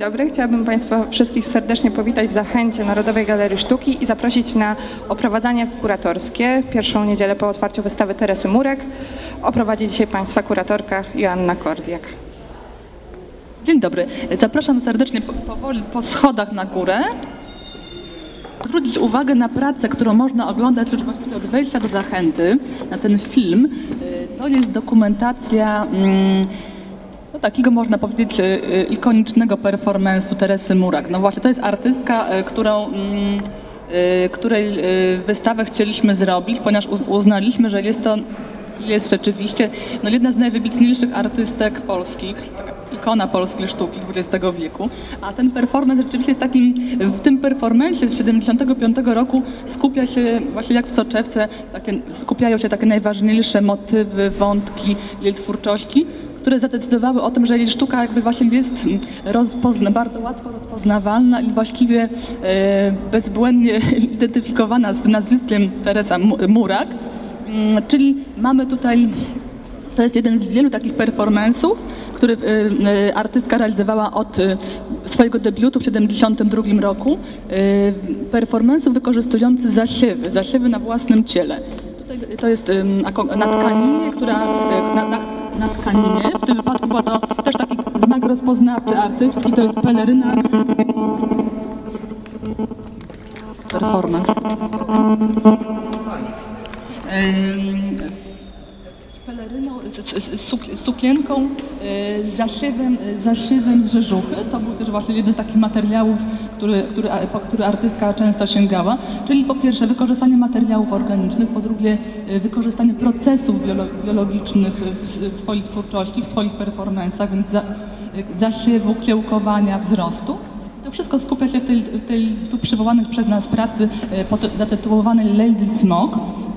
dobry. Chciałabym Państwa wszystkich serdecznie powitać w Zachęcie Narodowej Galerii Sztuki i zaprosić na oprowadzanie kuratorskie. Pierwszą niedzielę po otwarciu wystawy Teresy Murek oprowadzi dzisiaj Państwa kuratorka Joanna Kordiak. Dzień dobry. Zapraszam serdecznie powoli po schodach na górę. Zwrócić uwagę na pracę, którą można oglądać już właściwie od wejścia do Zachęty, na ten film. To jest dokumentacja takiego, można powiedzieć, ikonicznego performance'u Teresy Murek. No właśnie, to jest artystka, której wystawę chcieliśmy zrobić, ponieważ uznaliśmy, że jest rzeczywiście jedna z najwybitniejszych artystek polskich, taka ikona polskiej sztuki XX wieku, a ten performance rzeczywiście jest takim, w tym performance z 75 roku skupia się, właśnie jak w soczewce, skupiają się takie najważniejsze motywy, wątki jej twórczości, które zadecydowały o tym, że jej sztuka jakby właśnie jest bardzo łatwo rozpoznawalna i właściwie bezbłędnie identyfikowana z nazwiskiem Teresa Murek. Czyli mamy tutaj, to jest jeden z wielu takich performance'ów, który artystka realizowała od swojego debiutu w 1972 roku. Performance'ów wykorzystujący zasiewy na własnym ciele. Tutaj to jest na tkaninie, na tkaninie. W tym wypadku była to też taki znak rozpoznawczy artystki, to jest peleryna. Performance. Z peleryną, z sukienką, zasiewem z rzeżuchy. To był też właśnie jeden z takich materiałów, po który artystka często sięgała. Czyli po pierwsze wykorzystanie materiałów organicznych, po drugie wykorzystanie procesów biologicznych w swojej twórczości, w swoich performance'ach, więc zasiewu, kiełkowania, wzrostu. To wszystko skupia się w tej tu przywołanych przez nas pracy zatytułowanej Lady Smoke.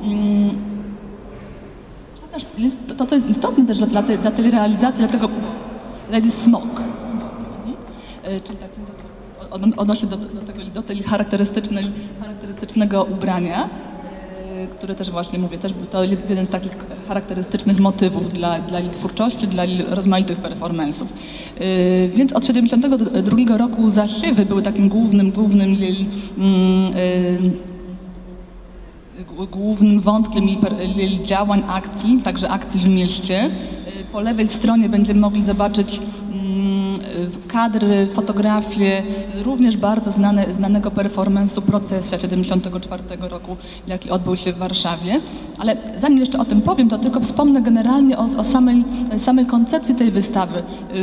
To jest istotne też dla tej realizacji, dlatego Lady Smoke. Czyli tak odnośnie do tej charakterystycznego ubrania, które też właśnie mówię, to jeden z takich charakterystycznych motywów dla jej twórczości, dla jej rozmaitych performance'ów. Więc od 1972 roku zasiewy były takim głównym jej głównym wątkiem jej działań, akcji, także akcji w mieście. Po lewej stronie będziemy mogli zobaczyć kadry, fotografie z również bardzo znanego performance'u Procesja 1974 roku, jaki odbył się w Warszawie. Ale zanim jeszcze o tym powiem, to tylko wspomnę generalnie o samej koncepcji tej wystawy.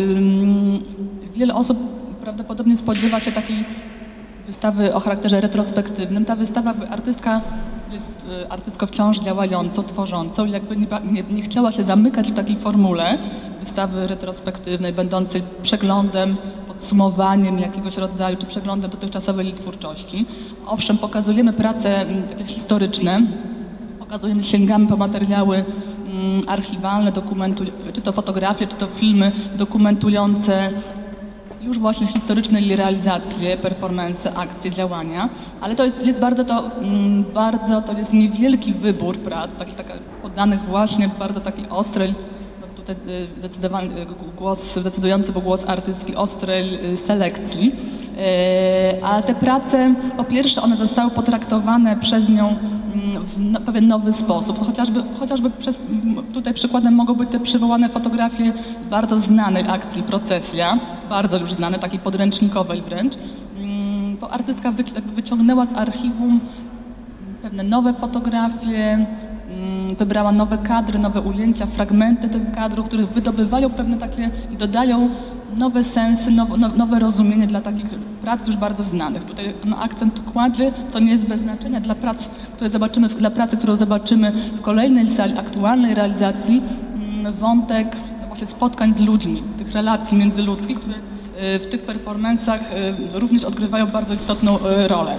Wiele osób prawdopodobnie spodziewa się takiej wystawy o charakterze retrospektywnym. Ta wystawa, artystka jest artystką wciąż działającą, tworzącą i jakby nie chciała się zamykać w takiej formule wystawy retrospektywnej, będącej przeglądem, podsumowaniem jakiegoś rodzaju, czy przeglądem dotychczasowej jej twórczości. Owszem, pokazujemy prace takie historyczne, sięgamy po materiały archiwalne, czy to fotografie, czy to filmy dokumentujące już właśnie historyczne jej realizacje, performance, akcje, działania, ale to jest to jest niewielki wybór prac, poddanych właśnie bardzo takiej ostrej, tutaj decydujący był głos artystki, ostrej selekcji, ale te prace, po pierwsze one zostały potraktowane przez nią w pewien nowy sposób. To chociażby tutaj przykładem mogą być te przywołane fotografie bardzo znanej akcji Procesja, bardzo już znanej, takiej podręcznikowej wręcz. Bo artystka wyciągnęła z archiwum pewne nowe fotografie, wybrała nowe kadry, nowe ujęcia, fragmenty tych kadrów, których wydobywają pewne takie i dodają nowe sensy, nowe rozumienie dla takich prac już bardzo znanych. Tutaj akcent kładzie, co nie jest bez znaczenia dla pracy, którą zobaczymy w kolejnej sali, aktualnej realizacji, wątek właśnie spotkań z ludźmi, tych relacji międzyludzkich, które w tych performance'ach również odgrywają bardzo istotną rolę.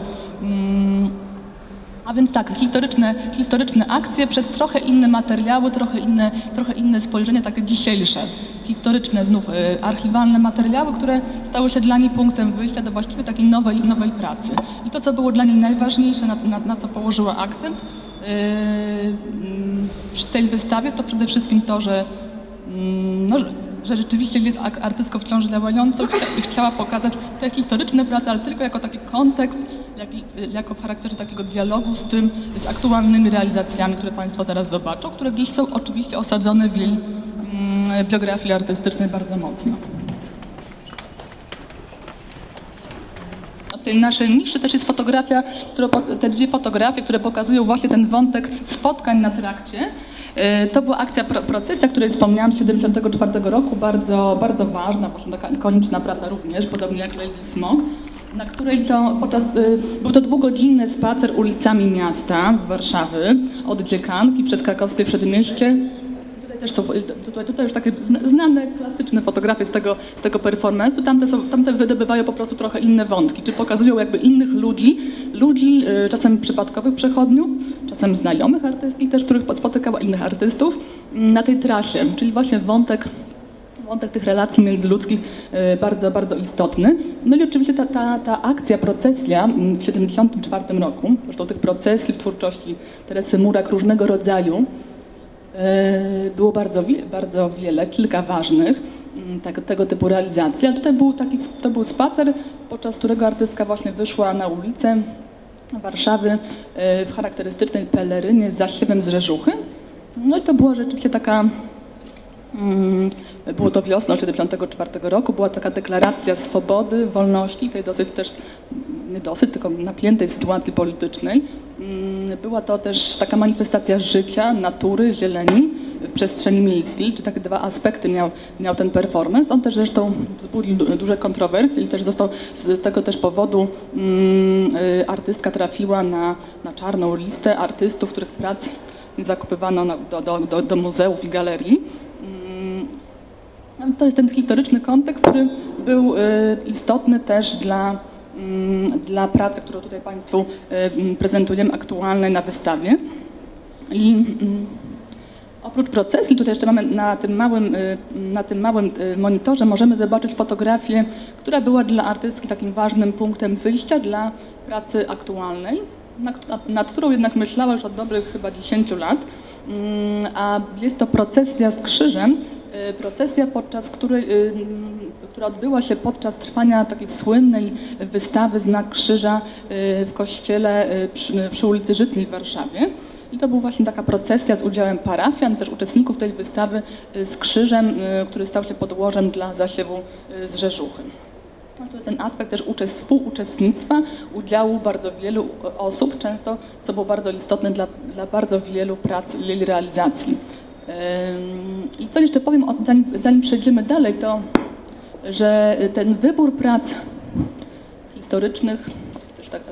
A więc tak, historyczne akcje przez trochę inne materiały, trochę inne spojrzenie, takie dzisiejsze. Historyczne, znów archiwalne materiały, które stały się dla niej punktem wyjścia do właściwie takiej nowej pracy. I to, co było dla niej najważniejsze, na co położyła akcent przy tej wystawie, to przede wszystkim to, że że rzeczywiście jest artystką wciąż działającą i chciała pokazać te historyczne prace, ale tylko jako taki kontekst, jako w charakterze takiego dialogu z aktualnymi realizacjami, które Państwo zaraz zobaczą, które gdzieś są oczywiście osadzone w jej biografii artystycznej bardzo mocno. Na tej naszej niszy też jest fotografia, te dwie fotografie, które pokazują właśnie ten wątek spotkań na trakcie. To była akcja Procesja, o której wspomniałam z 1974 roku, bardzo, bardzo ważna, właśnie taka ikoniczna praca również, podobnie jak Lady Smog, na której to był to 2-godzinny spacer ulicami miasta Warszawy, od Dziekanki przez Krakowskie Przedmieście. Tutaj już takie znane, klasyczne fotografie z tego performance'u. Tamte wydobywają po prostu trochę inne wątki, czy pokazują jakby innych ludzi czasem przypadkowych przechodniów, czasem znajomych artystki też, których spotykała innych artystów na tej trasie, czyli właśnie wątek tych relacji międzyludzkich bardzo, bardzo istotny. No i oczywiście ta akcja, procesja w 1974 roku, zresztą tych procesji w twórczości Teresy Murak różnego rodzaju, było bardzo wiele, kilka ważnych tego typu realizacji, ale tutaj to był spacer, podczas którego artystka właśnie wyszła na ulicę Warszawy w charakterystycznej pelerynie z zasiewem z rzeżuchy. No i to była rzeczywiście taka, było to wiosną 1974 roku, była taka deklaracja swobody, wolności, tej tylko napiętej sytuacji politycznej. Była to też taka manifestacja życia, natury, zieleni w przestrzeni miejskiej, czy takie dwa aspekty miał ten performance. On też zresztą wzbudził duże kontrowersje i też został z tego też powodu artystka trafiła na czarną listę artystów, których prac nie zakupywano do muzeów i galerii. To jest ten historyczny kontekst, który był istotny też dla pracy, którą tutaj Państwu prezentujemy, aktualnej na wystawie. I oprócz procesji, tutaj jeszcze mamy na tym małym monitorze możemy zobaczyć fotografię, która była dla artystki takim ważnym punktem wyjścia dla pracy aktualnej, nad którą jednak myślała już od dobrych chyba 10 lat, a jest to procesja z krzyżem, procesja, która odbyła się podczas trwania takiej słynnej wystawy Znak Krzyża w kościele przy ulicy Żytniej w Warszawie. I to była właśnie taka procesja z udziałem parafian, też uczestników tej wystawy z krzyżem, który stał się podłożem dla zasiewu z rzeżuchy. No, to jest ten aspekt też współuczestnictwa, udziału bardzo wielu osób, często, co było bardzo istotne dla bardzo wielu prac i jej realizacji. I co jeszcze powiem, zanim przejdziemy dalej, to że ten wybór prac historycznych też tak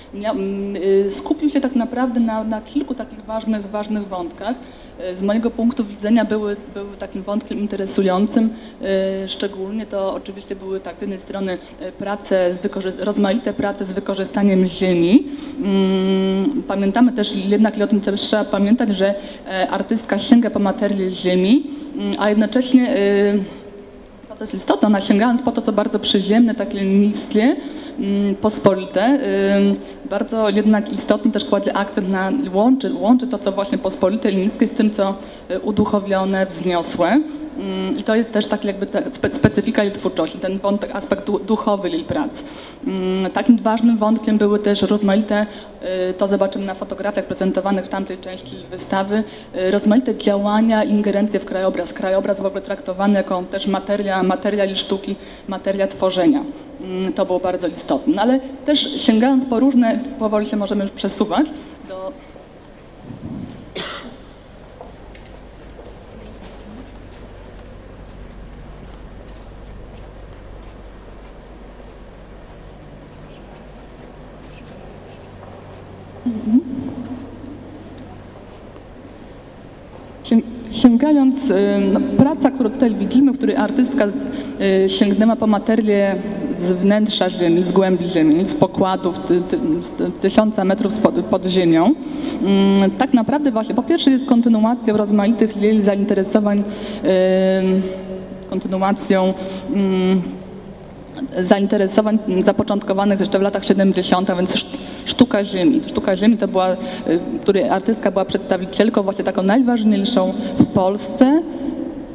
skupił się tak naprawdę na kilku takich ważnych wątkach. Z mojego punktu widzenia były takim wątkiem interesującym. Szczególnie to oczywiście były z jednej strony rozmaite prace z wykorzystaniem ziemi. Pamiętamy też, jednak i o tym też trzeba pamiętać, że artystka sięga po materię ziemi, a jednocześnie to jest istotne, ona sięgając po to, co bardzo przyziemne, takie niskie, pospolite, bardzo jednak istotnie też kładzie akcent na, łączy to, co właśnie pospolite i niskie z tym, co uduchowione, wzniosłe. I to jest też taki jakby specyfika jej twórczości, ten wątek, aspekt duchowy jej prac. Takim ważnym wątkiem były też rozmaite, to zobaczymy na fotografiach prezentowanych w tamtej części wystawy, rozmaite działania, ingerencje w krajobraz. Krajobraz w ogóle traktowany jako też materia i sztuki, materia tworzenia. To było bardzo istotne. Ale też sięgając po różne, powoli się możemy już przesuwać do... Sięgając, praca, którą tutaj widzimy, w której artystka sięgnęła po materię z wnętrza ziemi, z głębi ziemi, z pokładów 1000 metrów pod ziemią, tak naprawdę właśnie po pierwsze jest kontynuacją rozmaitych jej zainteresowań, zapoczątkowanych jeszcze w latach 70., a więc sztuka ziemi. Sztuka ziemi to była, której artystka była przedstawicielką właśnie taką najważniejszą w Polsce,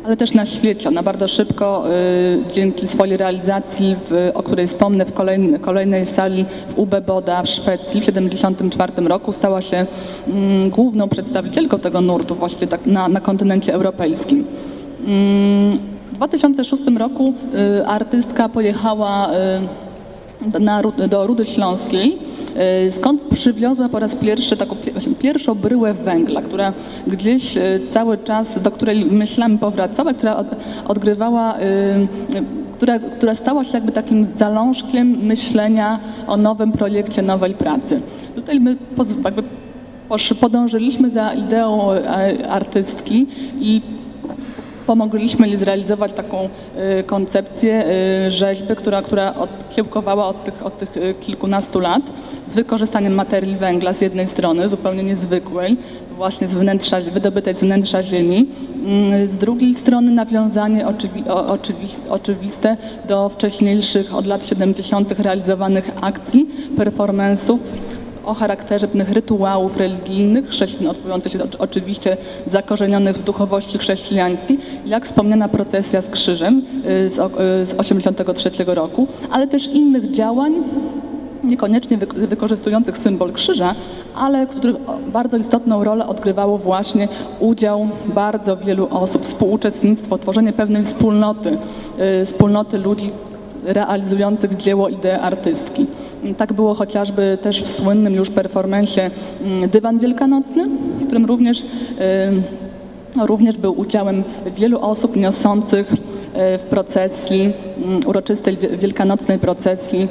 ale też na świecie. Ona bardzo szybko, dzięki swojej realizacji, o której wspomnę, w kolejnej sali w UB Boda w Szwecji w 1974 roku stała się główną przedstawicielką tego nurtu właściwie tak na kontynencie europejskim. W 2006 roku artystka pojechała do Rudy Śląskiej, skąd przywiozła po raz pierwszy taką pierwszą bryłę węgla, która gdzieś cały czas, do której myślami powracała, która odgrywała, która stała się jakby takim zalążkiem myślenia o nowym projekcie, nowej pracy. Tutaj my jakby podążyliśmy za ideą artystki i pomogliśmy jej zrealizować taką koncepcję rzeźby, która kiełkowała od tych kilkunastu lat z wykorzystaniem materii węgla z jednej strony, zupełnie niezwykłej, właśnie wydobytej z wnętrza ziemi, z drugiej strony nawiązanie oczywiste do wcześniejszych od lat 70. realizowanych akcji, performance'ów o charakterze pewnych rytuałów religijnych, odwołujących się oczywiście zakorzenionych w duchowości chrześcijańskiej, jak wspomniana procesja z krzyżem z 1983 roku, ale też innych działań, niekoniecznie wykorzystujących symbol krzyża, ale w których bardzo istotną rolę odgrywało właśnie udział bardzo wielu osób, współuczestnictwo, tworzenie pewnej wspólnoty ludzi realizujących dzieło idei artystki. Tak było chociażby też w słynnym już performance'ie Dywan Wielkanocny, w którym również był udziałem wielu osób niosących w procesji, uroczystej wielkanocnej procesji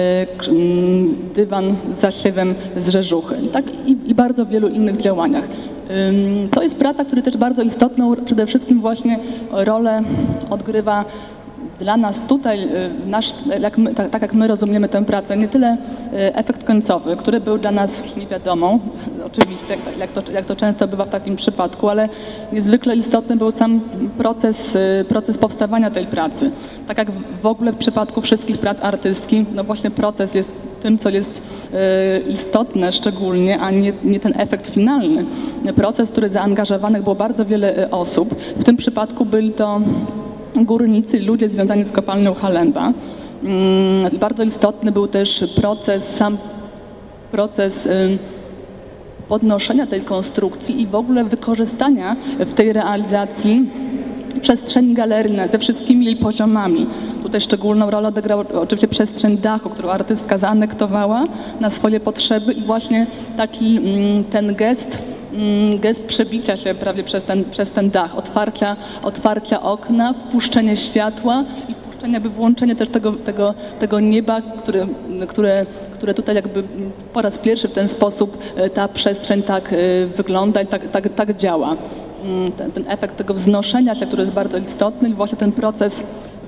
dywan z zasiewem z rzeżuchy. Tak? I bardzo wielu innych działaniach. To jest praca, która też bardzo istotną przede wszystkim właśnie rolę odgrywa dla nas tutaj, tak jak my rozumiemy tę pracę, nie tyle efekt końcowy, który był dla nas niewiadomą, oczywiście, jak to często bywa w takim przypadku, ale niezwykle istotny był sam proces powstawania tej pracy. Tak jak w ogóle w przypadku wszystkich prac artystkich, no właśnie proces jest tym, co jest istotne szczególnie, a nie ten efekt finalny. Proces, w który zaangażowanych było bardzo wiele osób. W tym przypadku byli to górnicy, ludzie związani z kopalnią Halemba. Bardzo istotny był też sam proces podnoszenia tej konstrukcji i w ogóle wykorzystania w tej realizacji przestrzeni galeryjnej ze wszystkimi jej poziomami. Tutaj szczególną rolę odegrała oczywiście przestrzeń dachu, którą artystka zaanektowała na swoje potrzeby i właśnie taki ten gest przebicia się prawie przez ten dach, otwarcia okna, wpuszczenie światła i włączenie też tego nieba, które tutaj jakby po raz pierwszy w ten sposób ta przestrzeń tak wygląda i tak działa. Ten efekt tego wznoszenia się, który jest bardzo istotny i właśnie ten proces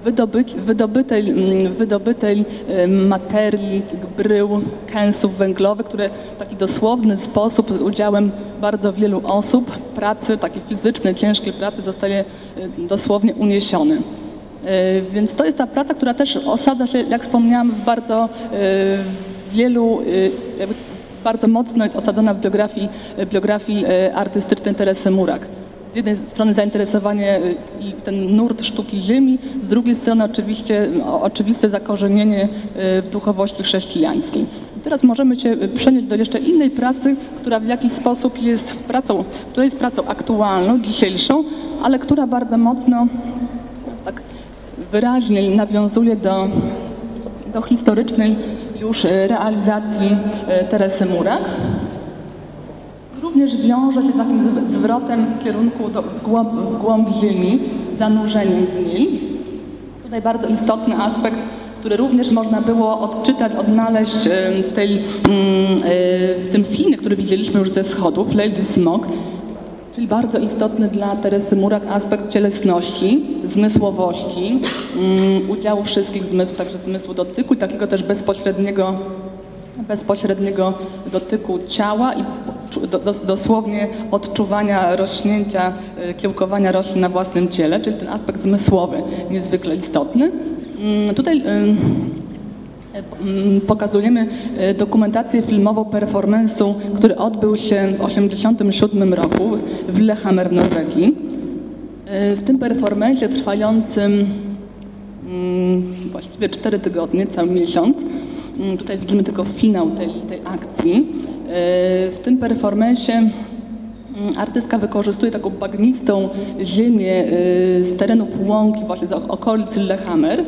wydobytej materii, brył, kęsów węglowych, które w taki dosłowny sposób z udziałem bardzo wielu osób, pracy, takiej fizycznej, ciężkiej pracy zostaje dosłownie uniesiony. Więc to jest ta praca, która też osadza się, jak wspomniałam, w bardzo mocno jest osadzona w biografii artystycznej Teresy Murak. Z jednej strony zainteresowanie i ten nurt sztuki ziemi, z drugiej strony oczywiste zakorzenienie w duchowości chrześcijańskiej. Teraz możemy się przenieść do jeszcze innej pracy, która w jakiś sposób jest pracą aktualną, dzisiejszą, ale która bardzo mocno tak wyraźnie nawiązuje do historycznej już realizacji Teresy Murak. Również wiąże się z takim zwrotem w kierunku w głąb ziemi, zanurzeniem w niej. Tutaj bardzo istotny aspekt, który również można było odnaleźć w tym filmie, który widzieliśmy już ze schodów, Lady Smog, czyli bardzo istotny dla Teresy Murak aspekt cielesności, zmysłowości, udziału wszystkich zmysłów, także zmysłu dotyku i takiego też bezpośredniego dotyku ciała i dosłownie odczuwania rośnięcia, kiełkowania roślin na własnym ciele, czyli ten aspekt zmysłowy niezwykle istotny. Tutaj pokazujemy dokumentację filmową performance'u, który odbył się w 1987 roku w Lillehammer w Norwegii. W tym performance'ie trwającym właściwie 4 tygodnie, cały miesiąc, tutaj widzimy tylko finał tej akcji. W tym performance'ie artystka wykorzystuje taką bagnistą ziemię z terenów łąki, właśnie z okolic Lillehammer.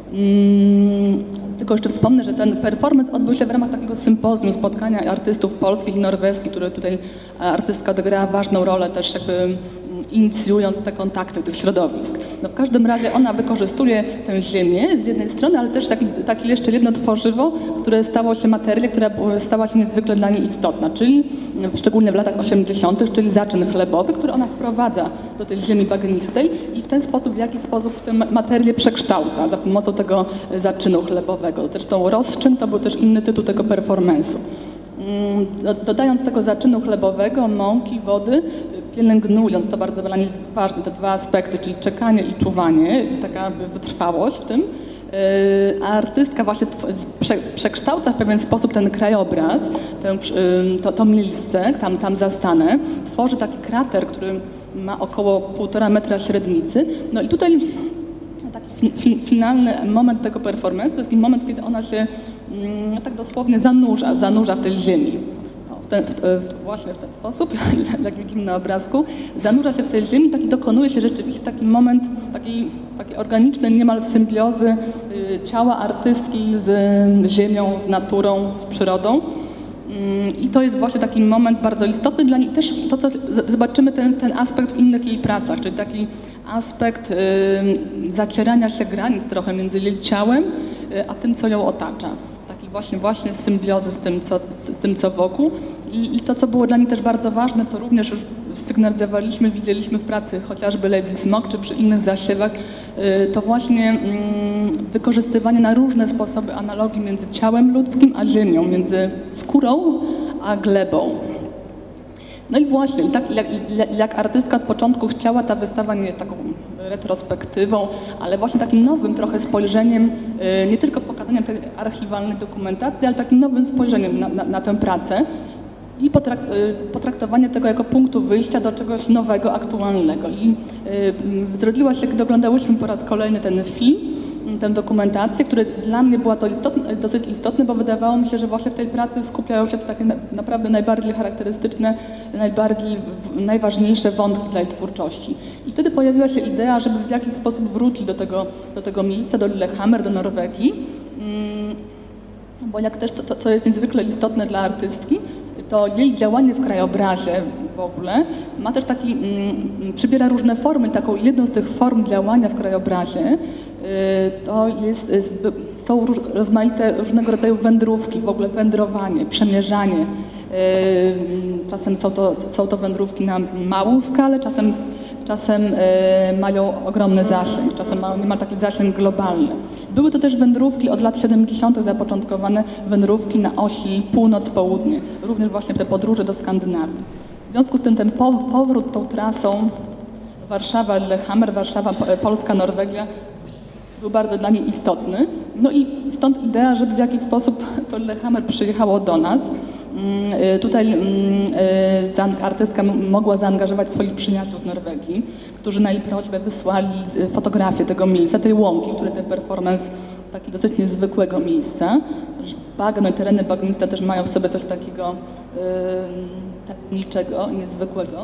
Tylko jeszcze wspomnę, że ten performance odbył się w ramach takiego sympozjum, spotkania artystów polskich i norweskich, które tutaj artystka odegrała ważną rolę, też jakby inicjując te kontakty tych środowisk. No w każdym razie ona wykorzystuje tę ziemię z jednej strony, ale też takie jeszcze jedno tworzywo, które stało się materią, która stała się niezwykle dla niej istotna, czyli szczególnie w latach 80., czyli zaczyn chlebowy, który ona wprowadza do tej ziemi bagnistej i w ten sposób, w jaki sposób tę materię przekształca za pomocą tego zaczynu chlebowego. Zresztą rozczyn to był też inny tytuł tego performance'u. Dodając tego zaczynu chlebowego, mąki, wody, pielęgnując, to bardzo dla niej jest ważne, te dwa aspekty, czyli czekanie i czuwanie, taka wytrwałość w tym, a artystka właśnie przekształca w pewien sposób ten krajobraz, to miejsce, tam zastanę, tworzy taki krater, który ma około 1,5 metra średnicy. No i tutaj taki finalny moment tego performance'u to jest taki moment, kiedy ona się tak dosłownie zanurza w tej ziemi. Właśnie w ten sposób, jak widzimy na obrazku, zanurza się w tej ziemi, dokonuje się rzeczywiście taki moment takiej organicznej niemal symbiozy ciała artystki z ziemią, z naturą, z przyrodą. I to jest właśnie taki moment bardzo istotny dla niej. Też to, co zobaczymy ten aspekt w innych jej pracach, czyli taki aspekt zacierania się granic trochę między jej ciałem, a tym, co ją otacza. Taki właśnie symbiozy z tym, co wokół. I to, co było dla mnie też bardzo ważne, co również już sygnalizowaliśmy, widzieliśmy w pracy chociażby Lady Smog czy przy innych zasiewach, to właśnie wykorzystywanie na różne sposoby analogii między ciałem ludzkim a ziemią, między skórą a glebą. No i właśnie, tak jak artystka od początku chciała, ta wystawa nie jest taką retrospektywą, ale właśnie takim nowym trochę spojrzeniem, nie tylko pokazaniem tej archiwalnej dokumentacji, ale takim nowym spojrzeniem na tę pracę i potraktowanie tego jako punktu wyjścia do czegoś nowego, aktualnego. I zrodziła się, gdy oglądałyśmy po raz kolejny ten film, tę dokumentację, które dla mnie była to dosyć istotne, bo wydawało mi się, że właśnie w tej pracy skupiają się takie naprawdę najbardziej charakterystyczne, najważniejsze wątki dla jej twórczości. I wtedy pojawiła się idea, żeby w jakiś sposób wrócić do tego miejsca, do Lillehammer, do Norwegii, bo jak też to, co jest niezwykle istotne dla artystki, to jej działanie w krajobrazie w ogóle ma też przybiera różne formy. Taką jedną z tych form działania w krajobrazie to są rozmaite różnego rodzaju wędrówki, w ogóle wędrowanie, przemierzanie. Czasem są to wędrówki na małą skalę, czasem mają ogromny zasięg, czasem ma taki zasięg globalny. Były to też wędrówki od lat 70. zapoczątkowane, wędrówki na osi północ-południe, również właśnie te podróże do Skandynawii. W związku z tym ten powrót tą trasą Warszawa-Lillehammer, Polska-Norwegia był bardzo dla niej istotny. No i stąd idea, żeby w jakiś sposób to Lillehammer przyjechało do nas. Tutaj artystka mogła zaangażować swoich przyjaciół z Norwegii, którzy na jej prośbę wysłali fotografię tego miejsca, tej łąki, które ten performance taki dosyć niezwykłego miejsca. Bagno i tereny bagniste też mają w sobie coś takiego tajemniczego, niezwykłego.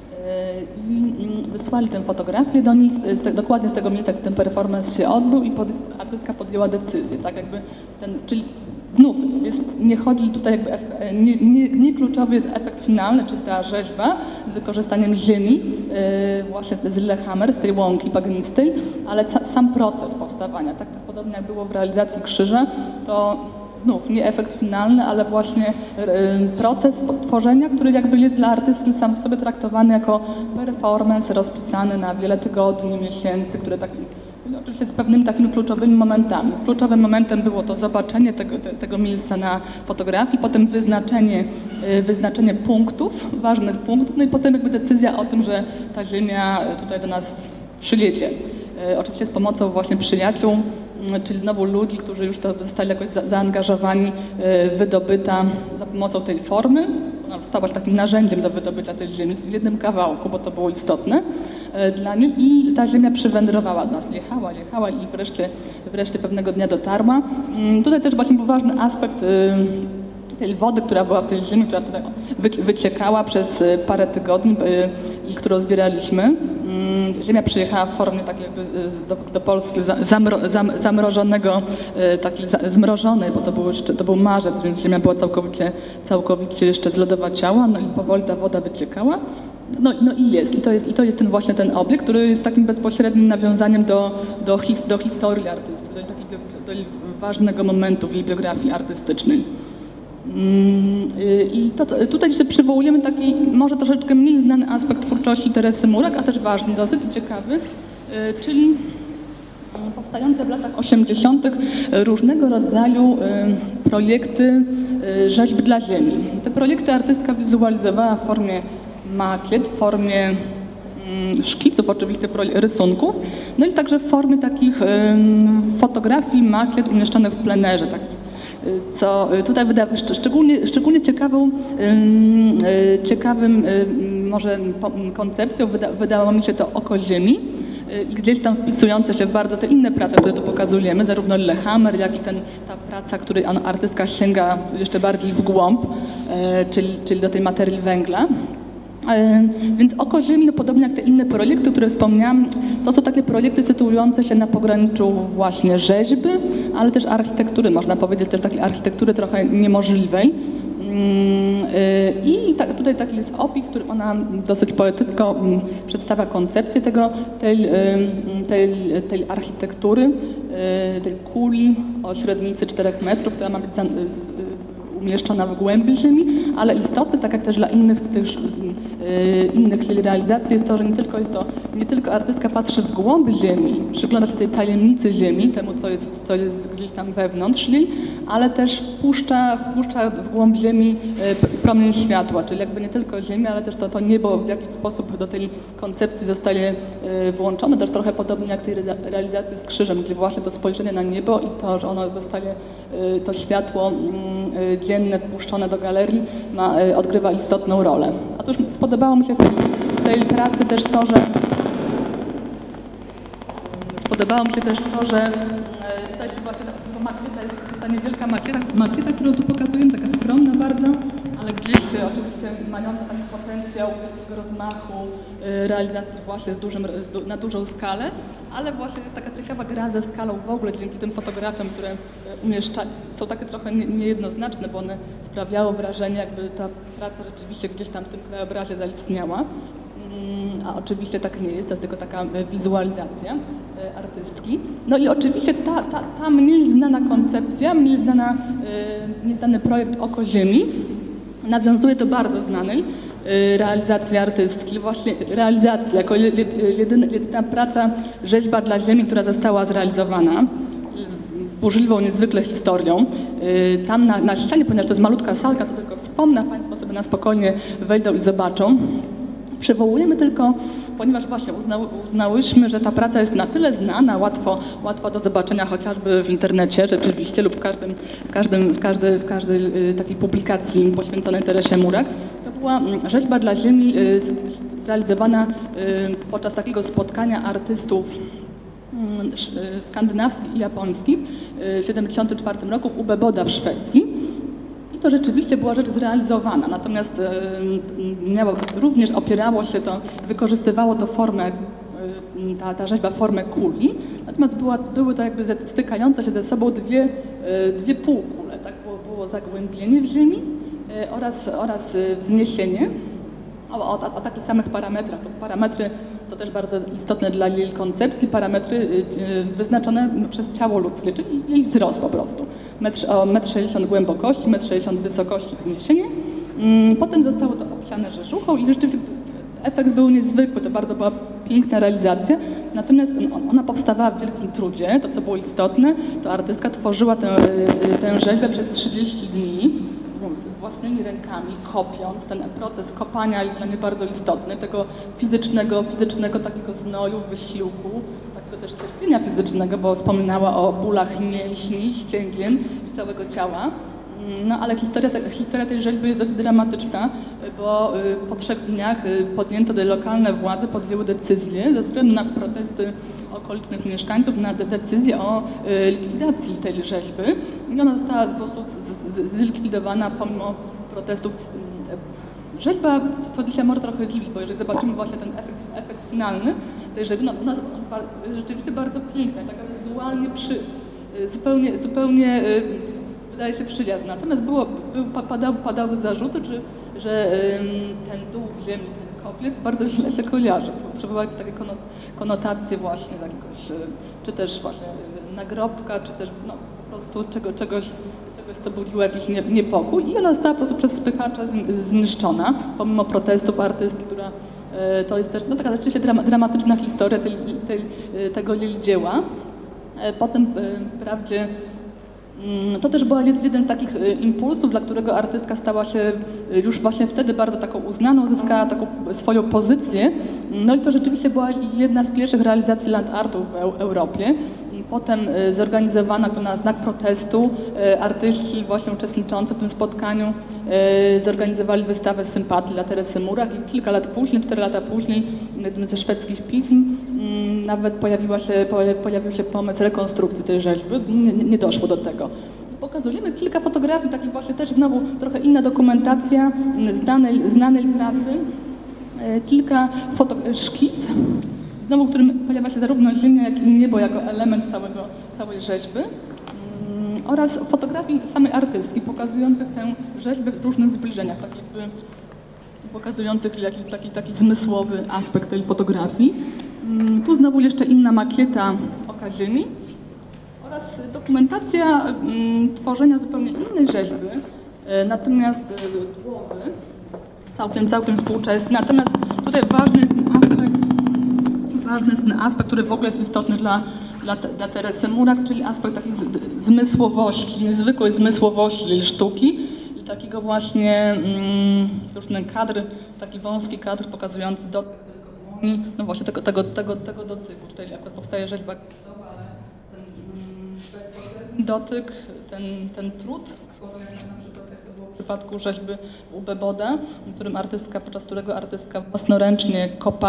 I wysłali tę fotografię do niej, dokładnie z tego miejsca, gdzie ten performance się odbył i artystka podjęła decyzję, tak jakby czyli znów nie chodzi tutaj nie kluczowy jest efekt finalny, czyli ta rzeźba z wykorzystaniem ziemi, właśnie z Lillehammer, z tej łąki bagnistej, ale sam proces powstawania, tak podobnie jak było w realizacji krzyża, to znów nie efekt finalny, ale właśnie proces tworzenia, który jakby jest dla artystki sam w sobie traktowany jako performance rozpisany na wiele tygodni, miesięcy, które oczywiście z pewnymi takimi kluczowymi momentami. Kluczowym momentem było to zobaczenie tego miejsca na fotografii, potem wyznaczenie punktów, ważnych punktów, no i potem jakby decyzja o tym, że ta ziemia tutaj do nas przyjedzie. Oczywiście z pomocą właśnie przyjaciół, czyli znowu ludzi, którzy już to zostali jakoś zaangażowani, wydobyta za pomocą tej formy. ona stała się takim narzędziem do wydobycia tej ziemi w jednym kawałku, bo to było istotne dla niej i ta ziemia przywędrowała do nas, jechała i wreszcie pewnego dnia dotarła. Tutaj też właśnie był ważny aspekt tej wody, która była w tej ziemi, która tutaj wyciekała przez parę tygodni i którą zbieraliśmy. Ziemia przyjechała w formie tak jakby do Polski zamrożonego, takiej zmrożonej, bo to był marzec, więc ziemia była całkowicie jeszcze zlodoweciała, no i powoli ta woda wyciekała. No i jest. I to jest ten obiekt, który jest takim bezpośrednim nawiązaniem do historii artysty, do ważnego momentu w jej biografii artystycznej. I tutaj jeszcze przywołujemy taki może troszeczkę mniej znany aspekt twórczości Teresy Murek, a też ważny dosyć i ciekawy, czyli powstające w latach 80. różnego rodzaju projekty rzeźb dla ziemi. Te projekty artystka wizualizowała w formie makiet, w formie szkiców, oczywiście rysunków, no i także w formie takich fotografii, makiet umieszczonych w plenerze. Co tutaj szczególnie ciekawym może koncepcją wydało mi się to oko ziemi i gdzieś tam wpisujące się w bardzo te inne prace, które tu pokazujemy, zarówno Lillehammer, jak i ta praca, której artystka sięga jeszcze bardziej w głąb, czyli do tej materii węgla. Więc oko ziemi, no podobnie jak te inne projekty, które wspomniałam, to są takie projekty sytuujące się na pograniczu właśnie rzeźby, ale też architektury, można powiedzieć też takiej architektury trochę niemożliwej. I tutaj taki jest opis, który ona dosyć poetycko przedstawia koncepcję tej architektury, tej kuli o średnicy 4 metrów, która ma być umieszczona w głębi ziemi, ale istotne, tak jak też dla innych realizacji jest to, że nie tylko artystka patrzy w głąb ziemi, przygląda się tej tajemnicy ziemi, temu co jest gdzieś tam wewnątrz jej, ale też wpuszcza w głąb ziemi promień światła, czyli jakby nie tylko ziemia, ale też to niebo w jakiś sposób do tej koncepcji zostaje włączone, też trochę podobnie jak w tej realizacji z krzyżem, gdzie właśnie to spojrzenie na niebo i to, że ono zostaje, to światło dzienne wpuszczone do galerii odgrywa istotną rolę. Otóż spodobało mi się w tej pracy też to, że tutaj się właśnie ta makieta jest ta niewielka makieta, którą tu pokazujemy, taka skromna bardzo, ale gdzieś oczywiście mająca taki potencjał wielkiego rozmachu realizacji właśnie na dużą skalę, ale właśnie jest taka ciekawa gra ze skalą w ogóle dzięki tym fotografiom, które są takie trochę niejednoznaczne, bo one sprawiało wrażenie, jakby ta praca rzeczywiście gdzieś tam w tym krajobrazie zaistniała. A oczywiście tak nie jest, to jest tylko taka wizualizacja artystki. No i oczywiście ta mniej znana koncepcja, mniej znany projekt Oko Ziemi nawiązuje do bardzo znanej realizacji artystki. Właśnie realizacja jako jedyna praca rzeźba dla ziemi, która została zrealizowana z burzliwą niezwykle historią. Tam na ścianie, ponieważ to jest malutka salka, to tylko wspomnę, Państwo sobie na spokojnie wejdą i zobaczą. Przywołujemy tylko, ponieważ właśnie uznałyśmy, że ta praca jest na tyle znana, łatwo do zobaczenia chociażby w internecie rzeczywiście lub w każdej takiej publikacji poświęconej Teresie Murek. To była rzeźba dla ziemi zrealizowana podczas takiego spotkania artystów skandynawskich i japońskich w 1974 roku w Ubeboda w Szwecji. To rzeczywiście była rzecz zrealizowana, natomiast również opierało się to, wykorzystywało to formę, ta rzeźba formę kuli, natomiast były to jakby stykające się ze sobą dwie półkule, tak? Było zagłębienie w ziemi oraz wzniesienie o takich samych parametrach. To parametry, co też bardzo istotne dla jej koncepcji, parametry wyznaczone przez ciało ludzkie, czyli jej wzrost po prostu. O 1,60 m głębokości, 1,60 m wysokości wzniesienie. Potem zostało to obsiane rzeżuchą i rzeczywiście efekt był niezwykły, to bardzo była piękna realizacja, natomiast ona powstawała w wielkim trudzie, to co było istotne, to artystka tworzyła tę rzeźbę przez 30 dni, własnymi rękami, kopiąc. Ten proces kopania jest dla mnie bardzo istotny, tego fizycznego takiego znoju, wysiłku, takiego też cierpienia fizycznego, bo wspominała o bólach mięśni, ścięgien i całego ciała. No ale historia tej rzeźby jest dosyć dramatyczna, bo po 3 dniach lokalne władze podjęły decyzję ze względu na protesty okolicznych mieszkańców, na decyzję o likwidacji tej rzeźby i ona została po prostu zlikwidowana pomimo protestów. Rzeźba, co dzisiaj może trochę dziwić, bo jeżeli zobaczymy właśnie ten efekt finalny tej rzeźby, no ona jest rzeczywiście bardzo piękna, taka wizualnie zupełnie wydaje się przyjazna. Natomiast padały zarzuty, że ten dół ziemi, ten kopiec bardzo źle się kojarzy. Przebywały takie konotacje właśnie jakiegoś, czy też właśnie nagrobka, czy też no, po prostu czegoś, co budziło jakiś niepokój i ona została po prostu przez spychacza zniszczona, pomimo protestów artystki, która to jest też no, taka rzeczywiście dramatyczna historia tego jej dzieła. Potem wprawdzie to też był jeden z takich impulsów, dla którego artystka stała się już właśnie wtedy bardzo taką uznaną, zyskała taką swoją pozycję. No i to rzeczywiście była jedna z pierwszych realizacji land artu w Europie. Potem zorganizowano na znak protestu artyści właśnie uczestniczący w tym spotkaniu zorganizowali wystawę sympatii dla Teresy Murak i kilka lat później, 4 lata później, ze szwedzkich pism nawet pojawił się pomysł rekonstrukcji tej rzeźby. Nie doszło do tego. Pokazujemy kilka fotografii, takich właśnie też znowu trochę inna dokumentacja znanej pracy, kilka szkic, znowu, w którym pojawia się zarówno ziemia, jak i niebo jako element całej rzeźby oraz fotografii samej artystki pokazujących tę rzeźbę w różnych zbliżeniach, tak jakby pokazujących taki zmysłowy aspekt tej fotografii. Tu znowu jeszcze inna makieta oka ziemi oraz dokumentacja tworzenia zupełnie innej rzeźby, natomiast głowy całkiem współczesnej. Natomiast tutaj ważny jest ten aspekt, który w ogóle jest istotny dla Teresy Murak, czyli aspekt takiej zmysłowości, niezwykłej zmysłowości jej sztuki i takiego właśnie już ten kadr, taki wąski kadr pokazujący dotyk dłoni, no właśnie tego dotyku. Tutaj akurat powstaje rzeźba, ale ten bezpośredni dotyk, ten trud, w przypadku rzeźby w Ubeboda, podczas którego artystka własnoręcznie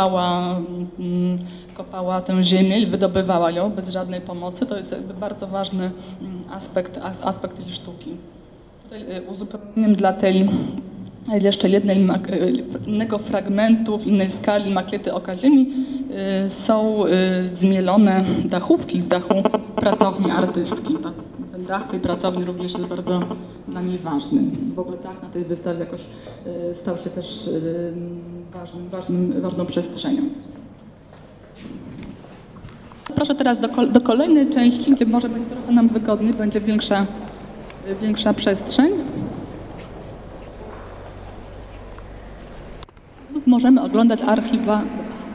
kopała tę ziemię i wydobywała ją bez żadnej pomocy. To jest jakby bardzo ważny aspekt tej sztuki. Tutaj uzupełnieniem dla tej jeszcze innego fragmentu w innej skali makiety oka ziemi są zmielone dachówki z dachu pracowni artystki. Ten dach tej pracowni również jest bardzo dla niej ważny. W ogóle dach na tej wystawie jakoś stał się też ważną przestrzenią. Proszę teraz do kolejnej części, gdzie może być trochę nam wygodniej, będzie większa przestrzeń. Możemy oglądać archiwa.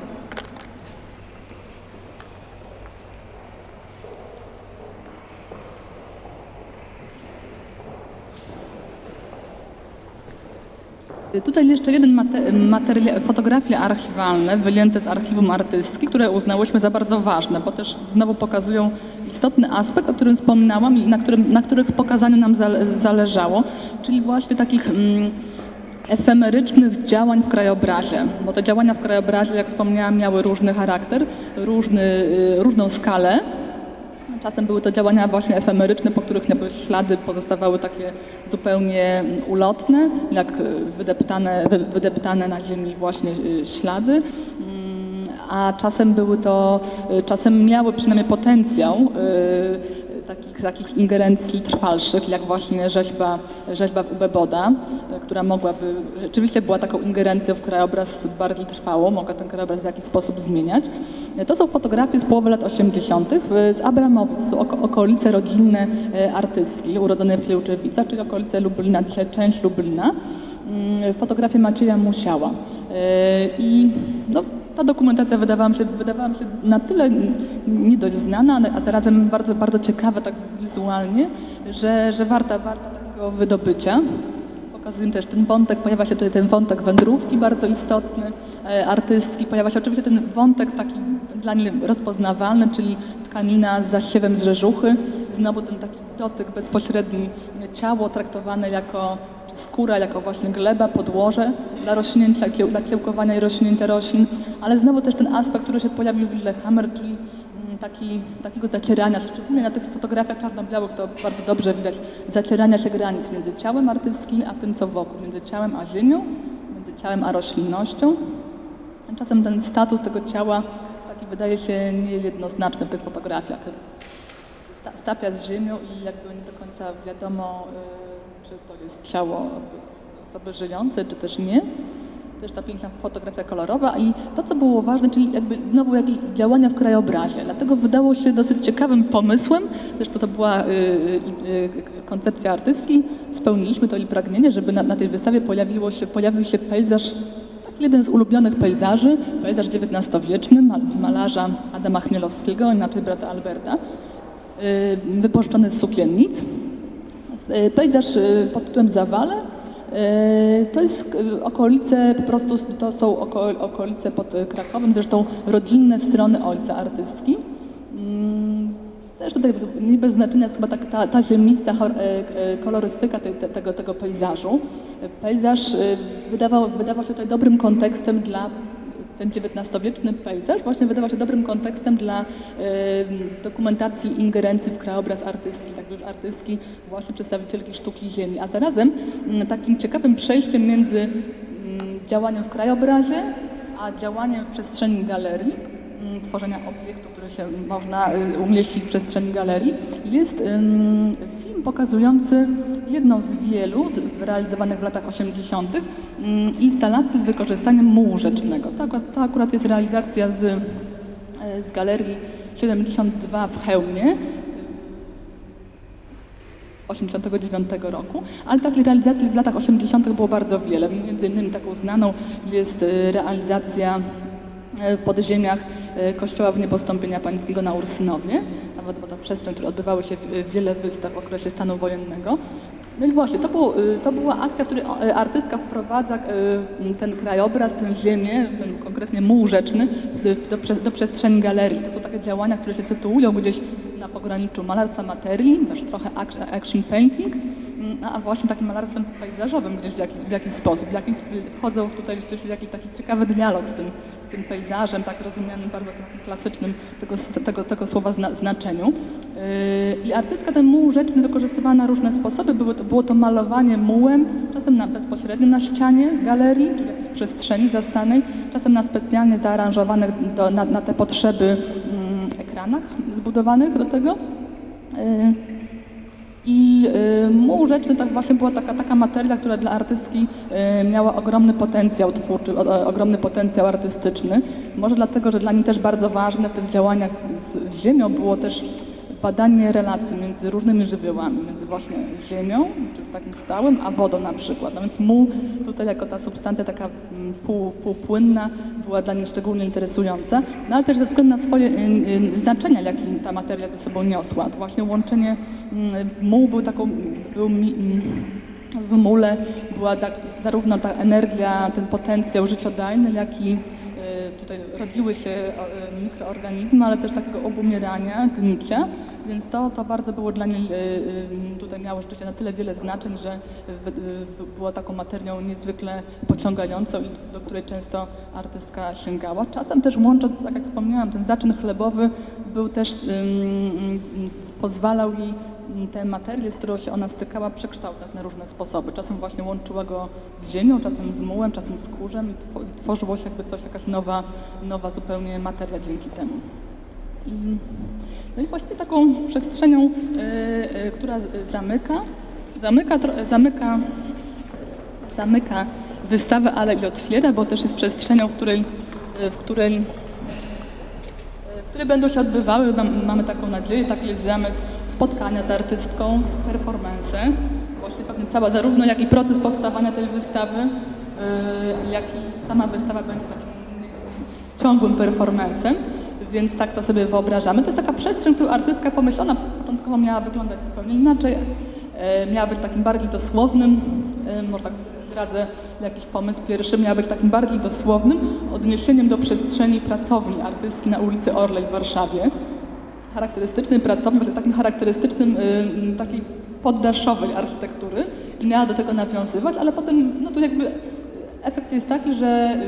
Tutaj jeszcze jeden fotografie archiwalne wyjęte z archiwum artystki, które uznałyśmy za bardzo ważne, bo też znowu pokazują istotny aspekt, o którym wspominałam i na których pokazaniu nam zależało, czyli właśnie takich efemerycznych działań w krajobrazie, bo te działania w krajobrazie, jak wspomniałam, miały różny charakter, różną skalę. Czasem były to działania właśnie efemeryczne, po których ślady pozostawały takie zupełnie ulotne, jak wydeptane na ziemi właśnie ślady, a czasem miały przynajmniej potencjał takich ingerencji trwalszych, jak właśnie rzeźba w Ubeboda, która rzeczywiście była taką ingerencją w krajobraz bardziej trwałą, mogła ten krajobraz w jakiś sposób zmieniać. To są fotografie z połowy lat 80. z Abramowic, to są okolice rodzinne artystki, urodzonej w Kiełczewicach, czyli okolice Lublina, dzisiaj część Lublina. Fotografie Macieja Musiała. I no, ta dokumentacja wydawała mi się na tyle nie dość znana, a zarazem bardzo, bardzo ciekawa tak wizualnie, że warta takiego wydobycia. Pokazuję też pojawia się tutaj ten wątek wędrówki bardzo istotny, artystki. Pojawia się oczywiście ten wątek taki dla niej rozpoznawalne, czyli tkanina z zasiewem z rzeżuchy. Znowu ten taki dotyk bezpośredni, ciało traktowane jako skóra, jako właśnie gleba, podłoże dla rośnięcia, dla kiełkowania i rośnięcia roślin, ale znowu też ten aspekt, który się pojawił w Lillehammer, czyli takiego zacierania się, szczególnie na tych fotografiach czarno-białych to bardzo dobrze widać, zacierania się granic między ciałem artystki a tym, co wokół, między ciałem a ziemią, między ciałem a roślinnością. Czasem ten status tego ciała taki wydaje się niejednoznaczny w tych fotografiach. Stapia z ziemią i jakby nie do końca wiadomo, czy to jest ciało osoby żyjącej, czy też nie. Też ta piękna fotografia kolorowa i to, co było ważne, czyli jakby znowu jakieś działania w krajobrazie. Dlatego wydało się dosyć ciekawym pomysłem, zresztą to była koncepcja artystki, spełniliśmy to i pragnienie, żeby na tej wystawie pojawił się pejzaż, taki jeden z ulubionych pejzaży, pejzaż XIX-wieczny, malarza Adama Chmielowskiego, inaczej brata Alberta, wypożyczony z sukiennic. Pejzaż pod tytułem Zawale. To jest okolice, po prostu to są okolice pod Krakowem, zresztą rodzinne strony ojca artystki. Też tutaj nie bez znaczenia jest chyba ta ziemista kolorystyka tego pejzażu. Pejzaż wydawał się tutaj dobrym kontekstem dla ten XIX-wieczny pejzaż właśnie wydawał się dobrym kontekstem dla dokumentacji ingerencji w krajobraz artystki, tak już artystki, właśnie przedstawicielki sztuki ziemi, a zarazem takim ciekawym przejściem między działaniem w krajobrazie, a działaniem w przestrzeni galerii, tworzenia obiektów, które się można umieścić w przestrzeni galerii, jest film pokazujący jedną z wielu realizowanych w latach 80. instalacji z wykorzystaniem mułu rzecznego. To akurat jest realizacja z Galerii 72 w Chełmie 89 roku, ale takich realizacji w latach 80. było bardzo wiele. Między innymi taką znaną jest realizacja w podziemiach Kościoła Wniebostąpienia Pańskiego na Ursynowie. Nawet była to przestrzeń, w której odbywały się wiele wystaw w okresie stanu wojennego. No i właśnie, to była akcja, w której artystka wprowadza ten krajobraz, tę ziemię, ten konkretnie muł rzeczny do przestrzeni galerii. To są takie działania, które się sytuują gdzieś na pograniczu malarstwa materii, też trochę action painting, a właśnie takim malarstwem pejzażowym gdzieś w jakiś sposób. Wchodzą tutaj rzeczywiście w jakiś taki ciekawy dialog z tym pejzażem, tak rozumianym bardzo klasycznym tego słowa znaczeniu. I artystka ten muł rzeczny wykorzystywała na różne sposoby. Było to malowanie mułem, czasem bezpośrednio na ścianie galerii, czy w jakiejś przestrzeni zastanej, czasem na specjalnie zaaranżowanych na te potrzeby ekranach zbudowanych do tego. I muł rzeczny to właśnie była taka materia, która dla artystki miała ogromny potencjał twórczy, ogromny potencjał artystyczny. Może dlatego, że dla niej też bardzo ważne w tych działaniach z ziemią było też badanie relacji między różnymi żywiołami, między właśnie ziemią, czyli takim stałym, a wodą na przykład. No więc muł tutaj jako ta substancja taka półpłynna była dla niej szczególnie interesująca, no ale też ze względu na swoje znaczenia, jakie ta materia ze sobą niosła. To właśnie łączenie muł w mule była zarówno ta energia, ten potencjał życiodajny, jak i tutaj rodziły się mikroorganizmy, ale też takiego obumierania, gnicia, więc to bardzo było dla niej, tutaj miało rzeczywiście na tyle wiele znaczeń, że była taką materią niezwykle pociągającą i do której często artystka sięgała. Czasem też łącząc, tak jak wspomniałam, ten zaczyn chlebowy był też, pozwalał jej tę materię, z którą się ona stykała, przekształcać na różne sposoby. Czasem właśnie łączyła go z ziemią, czasem z mułem, czasem z kurzem i tworzyło się jakby jakaś nowa zupełnie materia dzięki temu. No i właśnie taką przestrzenią, która zamyka wystawę, ale i otwiera, bo też jest przestrzenią, w której będą się odbywały, mamy taką nadzieję, taki jest zamysł, spotkania z artystką, performance. Właśnie pewnie zarówno jak i proces powstawania tej wystawy, jak i sama wystawa będzie takim ciągłym performancem, więc tak to sobie wyobrażamy. To jest taka przestrzeń, którą artystka pomyślona początkowo miała wyglądać zupełnie inaczej. Miała być takim bardziej dosłownym, może tak zdradzę jakiś pomysł pierwszy, miał być takim bardziej dosłownym odniesieniem do przestrzeni pracowni artystki na ulicy Orlej w Warszawie. Charakterystycznej pracowni, właśnie takim charakterystycznym, takiej poddaszowej architektury i miała do tego nawiązywać, ale potem no tu jakby efekt jest taki, że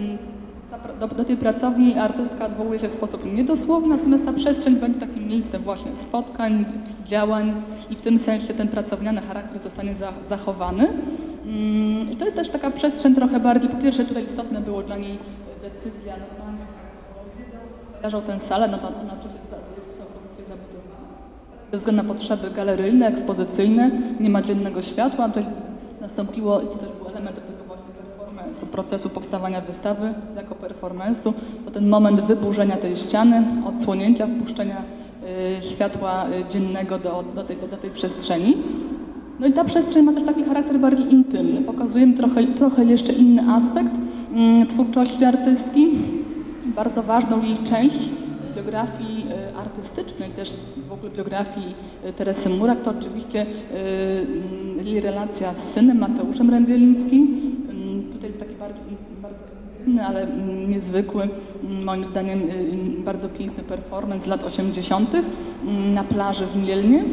do tej pracowni artystka odwołuje się w sposób niedosłowny, natomiast ta przestrzeń będzie takim miejscem właśnie spotkań, działań i w tym sensie ten pracowniany charakter zostanie zachowany. I to jest też taka przestrzeń trochę bardziej, po pierwsze tutaj istotne było dla niej decyzja, normalnie kojarzą tę salę, no to ona oczywiście jest całkowicie zabudowana. Ze względu na potrzeby galeryjne, ekspozycyjne, nie ma dziennego światła, tutaj nastąpiło, i to też był element tego właśnie performance'u, procesu powstawania wystawy jako performance'u, to ten moment wyburzenia tej ściany, odsłonięcia, wpuszczenia światła dziennego do tej przestrzeni. No i ta przestrzeń ma też taki charakter bardziej intymny. Pokazujemy trochę jeszcze inny aspekt twórczości artystki. Bardzo ważną jej część biografii artystycznej, też w ogóle biografii Teresy Murak, to oczywiście jej relacja z synem Mateuszem Rębielińskim. Tutaj jest taki bardzo inny, ale niezwykły, moim zdaniem bardzo piękny performance z lat 80. na plaży w Mielnie.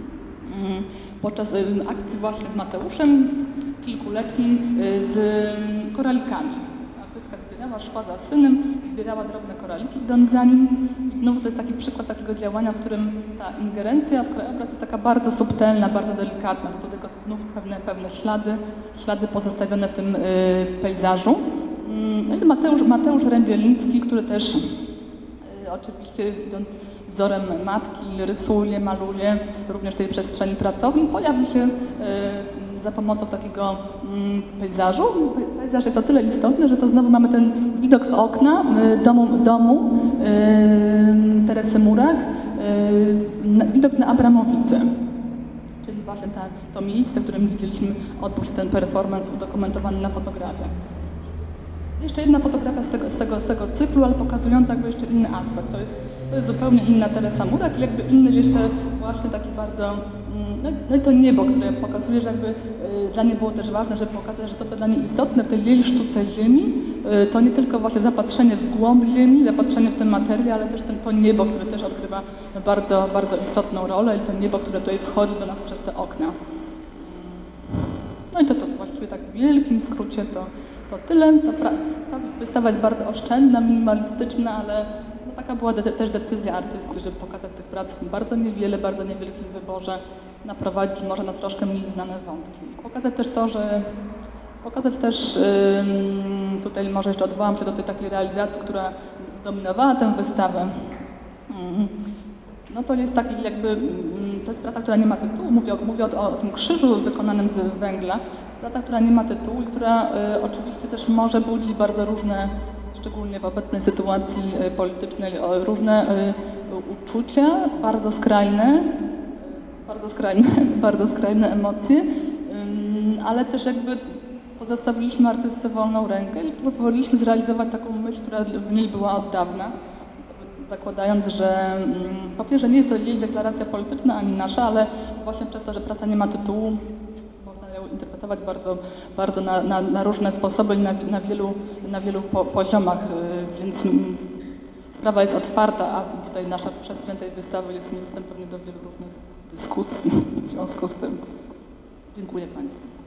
Podczas akcji właśnie z Mateuszem, kilkuletnim, z koralikami. Artystka zbierała, szła za synem, zbierała drobne koraliki, idąc za nim. I znowu to jest taki przykład takiego działania, w którym ta ingerencja w krajobraz jest taka bardzo subtelna, bardzo delikatna. To są tylko znów pewne ślady pozostawione w tym pejzażu. No i Mateusz Rębieliński, który też oczywiście idąc wzorem matki, rysuje, maluje również tej przestrzeni pracowni, pojawi się za pomocą takiego pejzażu. Pejzaż jest o tyle istotny, że to znowu mamy ten widok z okna domu Teresy Murak, widok na Abramowice. Czyli właśnie to miejsce, w którym widzieliśmy, odbył się ten performance udokumentowany na fotografiach. Jeszcze jedna fotografia z tego cyklu, ale pokazująca jakby jeszcze inny aspekt. To jest zupełnie inna Teresa Murak i jakby inny jeszcze właśnie taki bardzo, no i to niebo, które pokazuje, że jakby dla niej było też ważne, żeby pokazać, że to, co dla niej istotne w tej jej sztuce ziemi, to nie tylko właśnie zapatrzenie w głąb ziemi, zapatrzenie w ten materiał, ale też to niebo, które też odgrywa bardzo, bardzo istotną rolę i to niebo, które tutaj wchodzi do nas przez te okna. No i to właściwie tak w wielkim skrócie to tyle. Ta wystawa jest bardzo oszczędna, minimalistyczna, ale no taka była też decyzja artystki, żeby pokazać tych prac bardzo niewiele, bardzo niewielkim wyborze, naprowadzić może na troszkę mniej znane wątki. Pokazać też to, że tutaj może jeszcze odwołam się do tej takiej realizacji, która zdominowała tę wystawę. No to jest taki jakby, to jest praca, która nie ma tytułu, mówię o tym krzyżu wykonanym z węgla, praca, która nie ma tytułu i która oczywiście też może budzić bardzo różne, szczególnie w obecnej sytuacji politycznej, różne uczucia, bardzo skrajne emocje, ale też jakby pozostawiliśmy artystce wolną rękę i pozwoliliśmy zrealizować taką myśl, która w niej była od dawna. Zakładając, że po pierwsze nie jest to jej deklaracja polityczna ani nasza, ale właśnie przez to, że praca nie ma tytułu, można ją interpretować bardzo na różne sposoby i na wielu poziomach, więc sprawa jest otwarta, a tutaj nasza przestrzeń tej wystawy jest miejscem pewnie do wielu różnych dyskusji w związku z tym. Dziękuję Państwu.